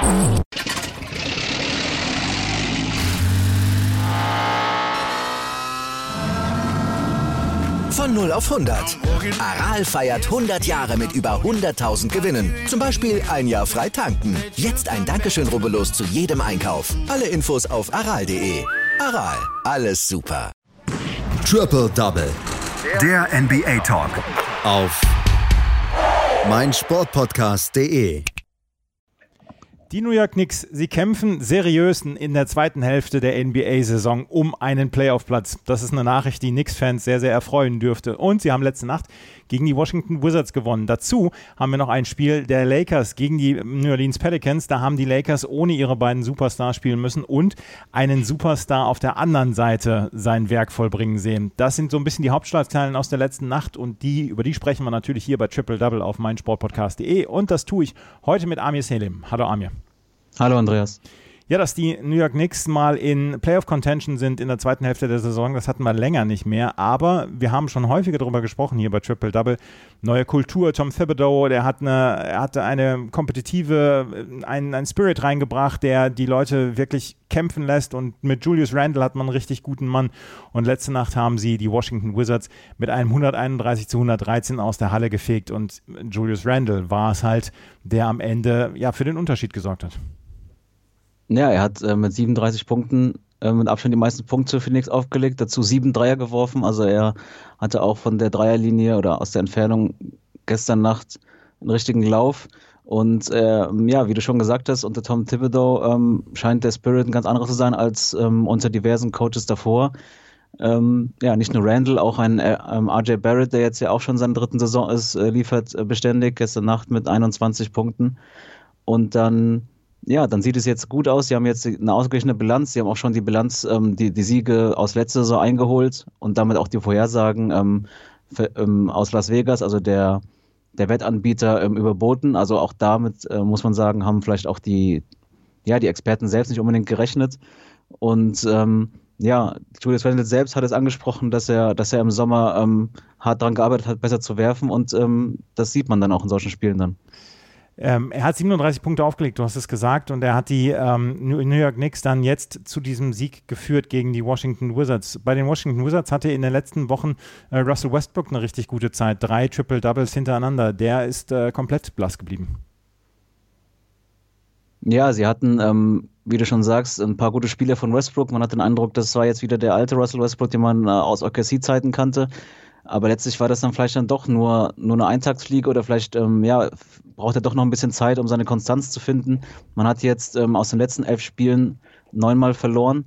Von 0 auf 100. Aral feiert 100 Jahre mit über 100.000 Gewinnen. Zum Beispiel ein Jahr frei tanken. Jetzt ein Dankeschön, rubbellos zu jedem Einkauf. Alle Infos auf aral.de. Aral, alles super. Triple Double. Der NBA Talk. Auf meinsportpodcast.de. Die New York Knicks, sie kämpfen seriös in der zweiten Hälfte der NBA-Saison um einen Playoff-Platz. Das ist eine Nachricht, die Knicks-Fans sehr, sehr erfreuen dürfte. Und sie haben letzte Nacht gegen die Washington Wizards gewonnen. Dazu haben wir noch ein Spiel der Lakers gegen die New Orleans Pelicans. Da haben die Lakers ohne ihre beiden Superstars spielen müssen und einen Superstar auf der anderen Seite sein Werk vollbringen sehen. Das sind so ein bisschen die Hauptschlagzeilen aus der letzten Nacht und über die sprechen wir natürlich hier bei Triple Double auf meinsportpodcast.de und das tue ich heute mit Amir Selim. Hallo Amir. Hallo Andreas. Ja, dass die New York Knicks mal in Playoff-Contention sind in der zweiten Hälfte der Saison, das hatten wir länger nicht mehr, aber wir haben schon häufiger darüber gesprochen hier bei Triple Double. Neue Kultur, Tom Thibodeau, er hatte eine kompetitive, einen Spirit reingebracht, der die Leute wirklich kämpfen lässt und mit Julius Randle hat man einen richtig guten Mann und letzte Nacht haben sie die Washington Wizards mit einem 131-113 aus der Halle gefegt und Julius Randle war es halt, der am Ende ja für den Unterschied gesorgt hat. Ja, er hat mit 37 Punkten mit Abstand die meisten Punkte für die Knicks aufgelegt, dazu 7 Dreier geworfen, also er hatte auch von der Dreierlinie oder aus der Entfernung gestern Nacht einen richtigen Lauf und ja, wie du schon gesagt hast, unter Tom Thibodeau scheint der Spirit ein ganz anderer zu sein als unter diversen Coaches davor. Ja, nicht nur Randle, auch ein RJ Barrett, der jetzt ja auch schon in seiner dritten Saison ist, liefert beständig, gestern Nacht mit 21 Punkten und dann sieht es jetzt gut aus. Sie haben jetzt eine ausgeglichene Bilanz. Sie haben auch schon die Bilanz, die Siege aus letzter Saison eingeholt und damit auch die Vorhersagen aus Las Vegas, also der Wettanbieter, überboten. Also auch damit, muss man sagen, haben vielleicht auch die Experten selbst nicht unbedingt gerechnet. Und Julius Randle selbst hat es angesprochen, dass er im Sommer hart daran gearbeitet hat, besser zu werfen. Und das sieht man dann auch in solchen Spielen dann. Er hat 37 Punkte aufgelegt, du hast es gesagt, und er hat die New York Knicks dann jetzt zu diesem Sieg geführt gegen die Washington Wizards. Bei den Washington Wizards hatte in den letzten Wochen Russell Westbrook eine richtig gute Zeit, 3 Triple-Doubles hintereinander. Der ist komplett blass geblieben. Ja, sie hatten, wie du schon sagst, ein paar gute Spiele von Westbrook. Man hat den Eindruck, das war jetzt wieder der alte Russell Westbrook, den man aus OKC-Zeiten kannte. Aber letztlich war das dann vielleicht dann doch nur eine Eintagsfliege oder vielleicht braucht er doch noch ein bisschen Zeit, um seine Konstanz zu finden. Man hat jetzt aus den letzten 11 Spielen 9-mal verloren.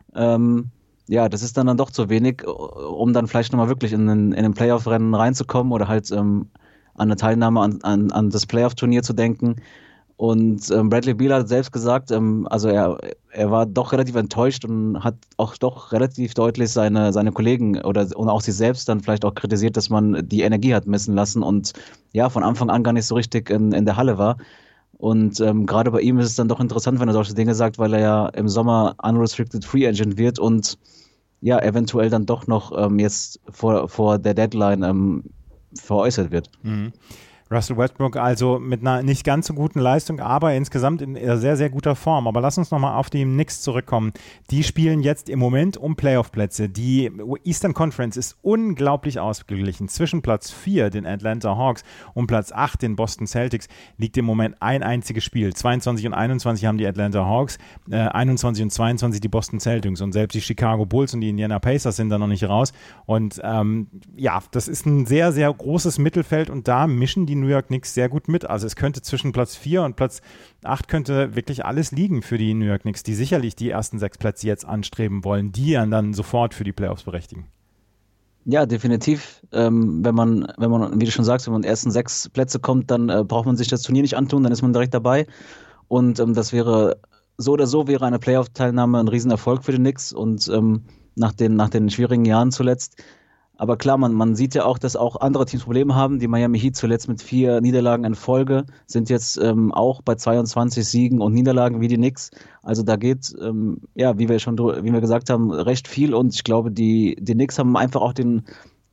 Das ist dann doch zu wenig, um dann vielleicht nochmal wirklich in ein Playoff-Rennen reinzukommen oder halt an eine Teilnahme an das Playoff-Turnier zu denken. Und Bradley Beal hat selbst gesagt, also er war doch relativ enttäuscht und hat auch doch relativ deutlich seine Kollegen und auch sich selbst dann vielleicht auch kritisiert, dass man die Energie hat messen lassen und ja, von Anfang an gar nicht so richtig in der Halle war. Und gerade bei ihm ist es dann doch interessant, wenn er solche Dinge sagt, weil er ja im Sommer Unrestricted Free Agent wird und ja, eventuell dann doch noch jetzt vor der Deadline veräußert wird. Mhm. Russell Westbrook also mit einer nicht ganz so guten Leistung, aber insgesamt in sehr, sehr guter Form. Aber lass uns nochmal auf die Knicks zurückkommen. Die spielen jetzt im Moment um Playoff-Plätze. Die Eastern Conference ist unglaublich ausgeglichen. Zwischen Platz 4, den Atlanta Hawks, und Platz 8, den Boston Celtics, liegt im Moment ein einziges Spiel. 22 und 21 haben die Atlanta Hawks, 21 und 22 die Boston Celtics. Und selbst die Chicago Bulls und die Indiana Pacers sind da noch nicht raus. Und das ist ein sehr, sehr großes Mittelfeld und da mischen die New York Knicks sehr gut mit. Also es könnte zwischen Platz 4 und Platz 8 könnte wirklich alles liegen für die New York Knicks, die sicherlich die ersten 6 Plätze jetzt anstreben wollen, die dann sofort für die Playoffs berechtigen. Ja, definitiv. Wenn man, wie du schon sagst, wenn man in die ersten 6 Plätze kommt, dann braucht man sich das Turnier nicht antun, dann ist man direkt dabei. Und das wäre so oder so wäre eine Playoff-Teilnahme ein Riesenerfolg für die Knicks und nach den schwierigen Jahren zuletzt. Aber klar, man sieht ja auch, dass auch andere Teams Probleme haben. Die Miami Heat zuletzt mit 4 Niederlagen in Folge sind jetzt auch bei 22 Siegen und Niederlagen wie die Knicks. Also da geht, wie wir gesagt haben, recht viel. Und ich glaube, die Knicks haben einfach auch den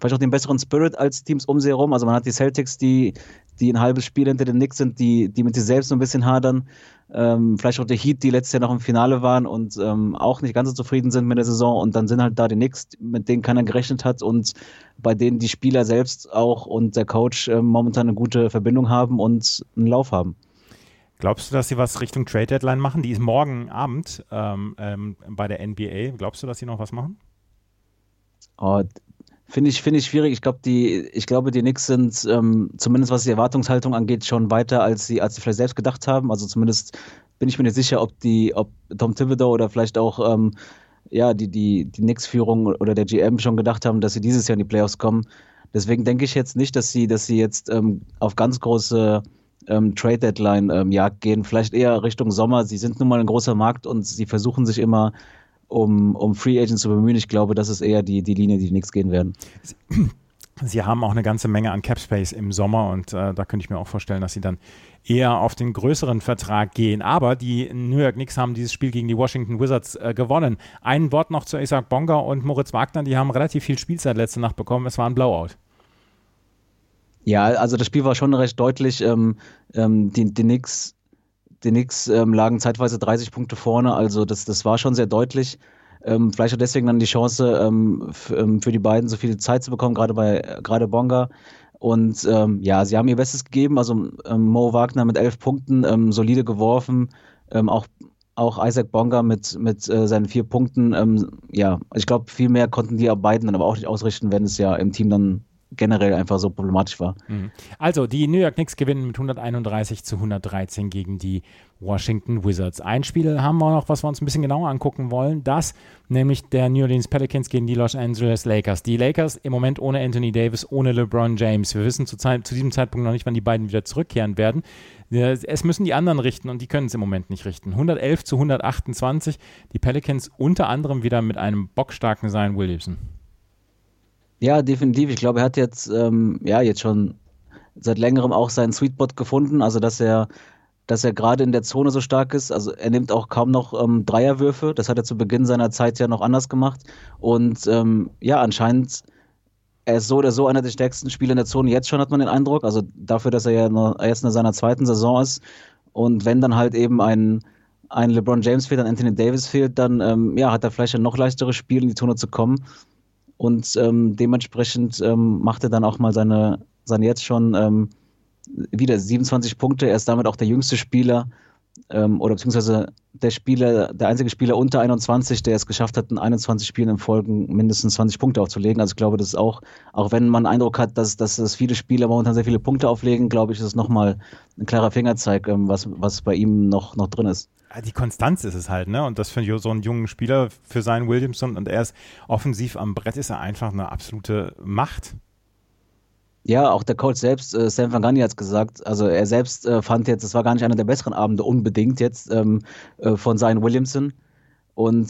vielleicht auch den besseren Spirit als Teams um sie herum. Also man hat die Celtics, die ein halbes Spiel hinter den Knicks sind, die mit sich selbst so ein bisschen hadern. Vielleicht auch die Heat, die letztes Jahr noch im Finale waren und auch nicht ganz so zufrieden sind mit der Saison. Und dann sind halt da die Knicks, mit denen keiner gerechnet hat und bei denen die Spieler selbst auch und der Coach momentan eine gute Verbindung haben und einen Lauf haben. Glaubst du, dass sie was Richtung Trade Deadline machen? Die ist morgen Abend bei der NBA. Glaubst du, dass sie noch was machen? Finde ich schwierig. Ich glaube, die Knicks sind, zumindest was die Erwartungshaltung angeht, schon weiter, als sie vielleicht selbst gedacht haben. Also zumindest bin ich mir nicht sicher, ob Tom Thibodeau oder vielleicht auch die Knicks-Führung oder der GM schon gedacht haben, dass sie dieses Jahr in die Playoffs kommen. Deswegen denke ich jetzt nicht, dass sie jetzt auf ganz große Trade-Deadline-Jagd gehen. Vielleicht eher Richtung Sommer. Sie sind nun mal ein großer Markt und sie versuchen sich immer um Free Agents zu bemühen. Ich glaube, das ist eher die Linie, die nichts gehen werden. Sie haben auch eine ganze Menge an Cap Space im Sommer und da könnte ich mir auch vorstellen, dass sie dann eher auf den größeren Vertrag gehen. Aber die New York Knicks haben dieses Spiel gegen die Washington Wizards gewonnen. Ein Wort noch zu Isaac Bonga und Moritz Wagner. Die haben relativ viel Spielzeit letzte Nacht bekommen. Es war ein Blowout. Ja, also das Spiel war schon recht deutlich. Die Knicks lagen zeitweise 30 Punkte vorne, also das war schon sehr deutlich. Vielleicht auch deswegen dann die Chance für die beiden so viel Zeit zu bekommen, gerade Bonga. Und sie haben ihr Bestes gegeben, also Mo Wagner mit 11 Punkten, solide geworfen, auch Isaac Bonga mit seinen 4 Punkten. Ich glaube, viel mehr konnten die beiden dann aber auch nicht ausrichten, wenn es ja im Team dann generell einfach so problematisch war. Also, die New York Knicks gewinnen mit 131-113 gegen die Washington Wizards. Ein Spiel haben wir noch, was wir uns ein bisschen genauer angucken wollen, das nämlich der New Orleans Pelicans gegen die Los Angeles Lakers. Die Lakers im Moment ohne Anthony Davis, ohne LeBron James. Wir wissen zu diesem Zeitpunkt noch nicht, wann die beiden wieder zurückkehren werden. Es müssen die anderen richten und die können es im Moment nicht richten. 111-128, die Pelicans unter anderem wieder mit einem bockstarken Zion Williamson. Ja, definitiv. Ich glaube, er hat jetzt schon seit längerem auch seinen Sweet Spot gefunden, also dass er gerade in der Zone so stark ist. Also er nimmt auch kaum noch Dreierwürfe. Das hat er zu Beginn seiner Zeit ja noch anders gemacht. Und anscheinend er ist so oder so einer der stärksten Spieler in der Zone. Jetzt schon hat man den Eindruck, also dafür, dass er ja erst in seiner zweiten Saison ist. Und wenn dann halt eben ein LeBron James fehlt, ein Anthony Davis fehlt, dann hat er vielleicht ein noch leichteres Spiel, in die Zone zu kommen. Und dementsprechend macht er dann auch mal seine jetzt schon wieder 27 Punkte. Er ist damit auch der jüngste Spieler oder beziehungsweise der einzige Spieler unter 21, der es geschafft hat, in 21 Spielen in Folgen mindestens 20 Punkte aufzulegen. Also ich glaube, das ist auch wenn man den Eindruck hat, dass viele Spieler momentan sehr viele Punkte auflegen, glaube ich, ist es nochmal ein klarer Fingerzeig, was bei ihm noch drin ist. Die Konstanz ist es halt, ne? Und das für so einen jungen Spieler, für Zion Williamson, und er ist offensiv am Brett, ist er einfach eine absolute Macht. Ja, auch der Coach selbst, Stan Van Gundy, hat es gesagt. Also er selbst fand jetzt, es war gar nicht einer der besseren Abende unbedingt jetzt von Zion Williamson. Und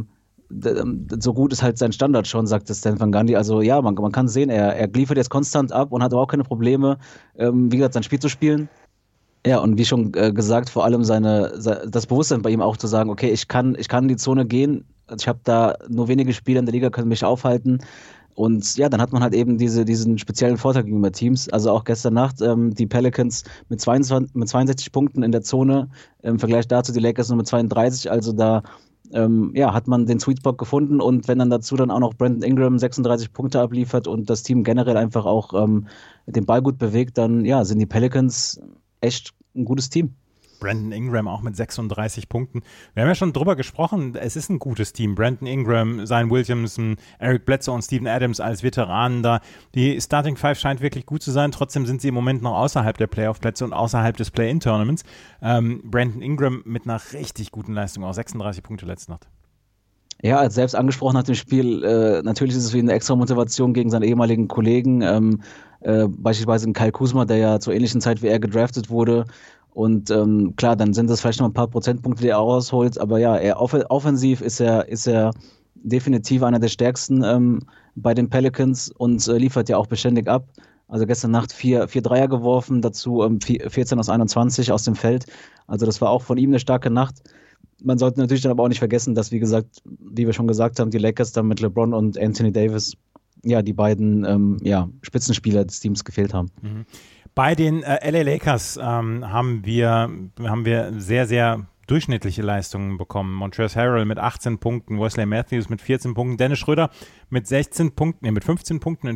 so gut ist halt sein Standard schon, sagte Stan Van Gundy. Also ja, man kann sehen, er liefert jetzt konstant ab und hat aber auch keine Probleme, wie gesagt, sein Spiel zu spielen. Ja, und wie schon gesagt, vor allem das Bewusstsein bei ihm auch zu sagen, okay, ich kann in die Zone gehen, ich habe da nur wenige Spieler in der Liga, können mich aufhalten. Und ja, dann hat man halt eben diesen speziellen Vorteil gegenüber Teams. Also auch gestern Nacht die Pelicans mit 62 Punkten in der Zone, im Vergleich dazu die Lakers nur mit 32. Also da hat man den Sweet Spot gefunden. Und wenn dann dazu dann auch noch Brandon Ingram 36 Punkte abliefert und das Team generell einfach auch den Ball gut bewegt, dann sind die Pelicans echt ein gutes Team. Brandon Ingram auch mit 36 Punkten. Wir haben ja schon drüber gesprochen, es ist ein gutes Team. Brandon Ingram, Zion Williamson, Eric Bledsoe und Steven Adams als Veteranen da. Die Starting Five scheint wirklich gut zu sein. Trotzdem sind sie im Moment noch außerhalb der Playoff-Plätze und außerhalb des Play-In-Tournaments. Brandon Ingram mit einer richtig guten Leistung, auch 36 Punkte letzte Nacht. Ja, als selbst angesprochen nach dem Spiel, natürlich ist es wie eine extra Motivation gegen seinen ehemaligen Kollegen, beispielsweise Kyle Kuzma, der ja zur ähnlichen Zeit wie er gedraftet wurde. Und klar, dann sind das vielleicht noch ein paar Prozentpunkte, die er rausholt. Aber ja, offensiv ist er definitiv einer der stärksten bei den Pelicans und liefert ja auch beständig ab. Also gestern Nacht 4 Dreier geworfen, dazu 14 aus 21 aus dem Feld. Also das war auch von ihm eine starke Nacht. Man sollte natürlich dann aber auch nicht vergessen, dass, wie gesagt, wie wir schon gesagt haben, die Lakers dann mit LeBron und Anthony Davis die beiden Spitzenspieler des Teams gefehlt haben. Bei den LA Lakers haben wir sehr, sehr durchschnittliche Leistungen bekommen. Montrezl Harrell mit 18 Punkten, Wesley Matthews mit 14 Punkten, Dennis Schröder mit 15 Punkten,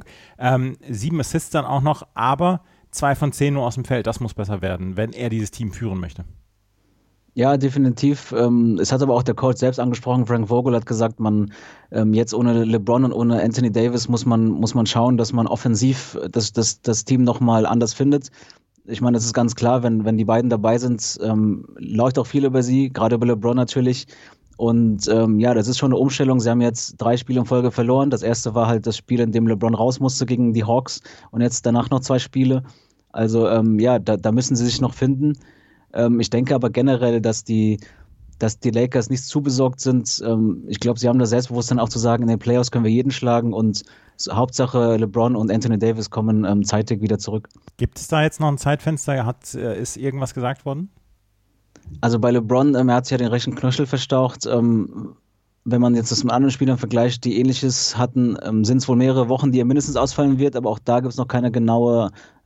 7 Assists dann auch noch, aber 2 von 10 nur aus dem Feld. Das muss besser werden, wenn er dieses Team führen möchte. Ja, definitiv. Es hat aber auch der Coach selbst angesprochen. Frank Vogel hat gesagt, man jetzt ohne LeBron und ohne Anthony Davis muss man schauen, dass man offensiv das Team nochmal anders findet. Ich meine, das ist ganz klar, wenn die beiden dabei sind, läuft auch viel über sie, gerade über LeBron natürlich. Und das ist schon eine Umstellung. Sie haben jetzt 3 Spiele in Folge verloren. Das erste war halt das Spiel, in dem LeBron raus musste gegen die Hawks und jetzt danach noch 2 Spiele. Also da müssen sie sich noch finden. Ich denke aber generell, dass die Lakers nicht zu besorgt sind. Ich glaube, sie haben das Selbstbewusstsein auch zu sagen, in den Playoffs können wir jeden schlagen und Hauptsache LeBron und Anthony Davis kommen zeitig wieder zurück. Gibt es da jetzt noch ein Zeitfenster? Ist irgendwas gesagt worden? Also bei LeBron, er hat sich ja den rechten Knöchel verstaucht. Wenn man jetzt das mit anderen Spielern vergleicht, die Ähnliches hatten, sind es wohl mehrere Wochen, die er mindestens ausfallen wird, aber auch da gibt es noch keine genaue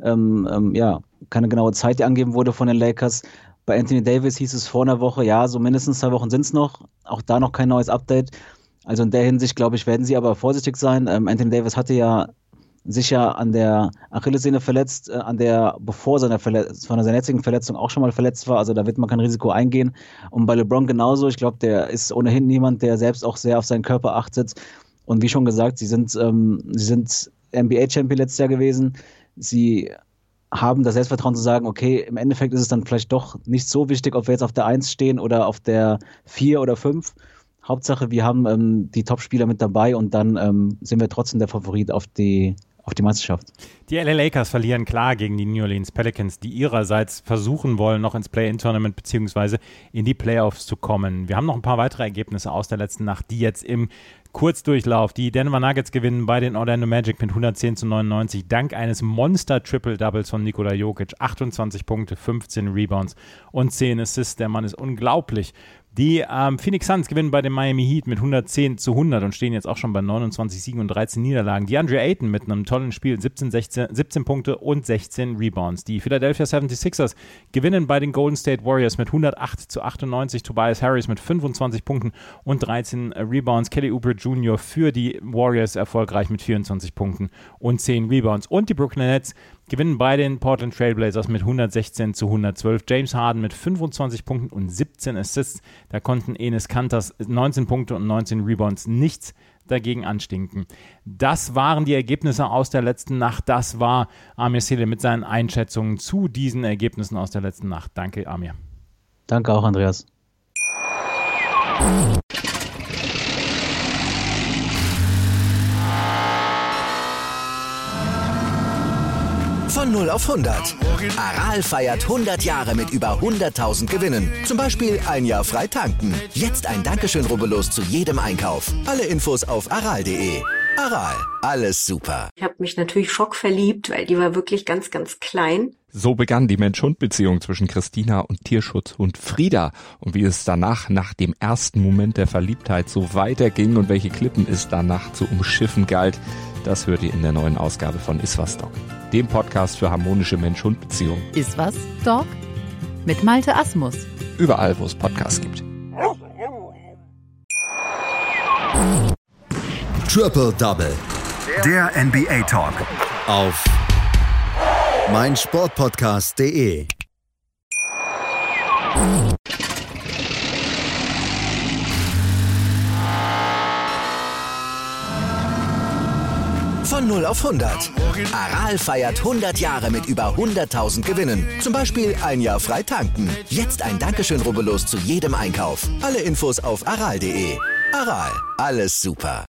Zeit, die angegeben wurde von den Lakers. Bei Anthony Davis hieß es vor einer Woche, so mindestens 2 Wochen sind es noch. Auch da noch kein neues Update. Also in der Hinsicht, glaube ich, werden sie aber vorsichtig sein. Anthony Davis hatte ja sich ja an der Achillessehne verletzt, bevor von seiner jetzigen Verletzung auch schon mal verletzt war. Also da wird man kein Risiko eingehen. Und bei LeBron genauso. Ich glaube, der ist ohnehin niemand, der selbst auch sehr auf seinen Körper achtet. Und wie schon gesagt, sie sind NBA-Champion letztes Jahr gewesen. Sie haben das Selbstvertrauen zu sagen, okay, im Endeffekt ist es dann vielleicht doch nicht so wichtig, ob wir jetzt auf der 1 stehen oder auf der 4 oder 5. Hauptsache, wir haben die Top-Spieler mit dabei und dann sind wir trotzdem der Favorit auf die Meisterschaft. Die LA Lakers verlieren klar gegen die New Orleans Pelicans, die ihrerseits versuchen wollen, noch ins Play-In-Tournament bzw. in die Playoffs zu kommen. Wir haben noch ein paar weitere Ergebnisse aus der letzten Nacht, die jetzt im Kurzdurchlauf. Die Denver Nuggets gewinnen bei den Orlando Magic mit 110-99 dank eines Monster-Triple-Doubles von Nikola Jokic. 28 Punkte, 15 Rebounds und 10 Assists. Der Mann ist unglaublich. Die Phoenix Suns gewinnen bei den Miami Heat mit 110-100 und stehen jetzt auch schon bei 29 Siegen und 13 Niederlagen. DeAndre Ayton mit einem tollen Spiel, 17 Punkte und 16 Rebounds. Die Philadelphia 76ers gewinnen bei den Golden State Warriors mit 108-98. Tobias Harris mit 25 Punkten und 13 Rebounds. Kelly Oubre Jr. für die Warriors erfolgreich mit 24 Punkten und 10 Rebounds. Und die Brooklyn Nets gewinnen bei den Portland Trail Blazers mit 116-112. James Harden mit 25 Punkten und 17 Assists. Da konnten Enes Kanter 19 Punkte und 19 Rebounds nichts dagegen anstinken. Das waren die Ergebnisse aus der letzten Nacht. Das war Amir Selim mit seinen Einschätzungen zu diesen Ergebnissen aus der letzten Nacht. Danke, Amir. Danke auch, Andreas. Von 0 auf 100. Aral feiert 100 Jahre mit über 100.000 Gewinnen. Zum Beispiel ein Jahr frei tanken. Jetzt ein Dankeschön, rubbellos zu jedem Einkauf. Alle Infos auf aral.de. Aral, alles super. Ich habe mich natürlich schockverliebt, weil die war wirklich ganz, ganz klein. So begann die Mensch-Hund-Beziehung zwischen Christina und Tierschutzhund Frieda. Und wie es danach, nach dem ersten Moment der Verliebtheit, so weiterging und welche Klippen es danach zu umschiffen galt, das hört ihr in der neuen Ausgabe von Iswas Dog, dem Podcast für harmonische Mensch-Hund-Beziehungen. Iswas Dog? Mit Malte Asmus. Überall, wo es Podcasts gibt. Triple Double. Der NBA Talk. Auf meinsportpodcast.de. Von 0 auf 100. Aral feiert 100 Jahre mit über 100.000 Gewinnen. Zum Beispiel ein Jahr frei tanken. Jetzt ein Dankeschön, rubbellos zu jedem Einkauf. Alle Infos auf aral.de. Aral, alles super.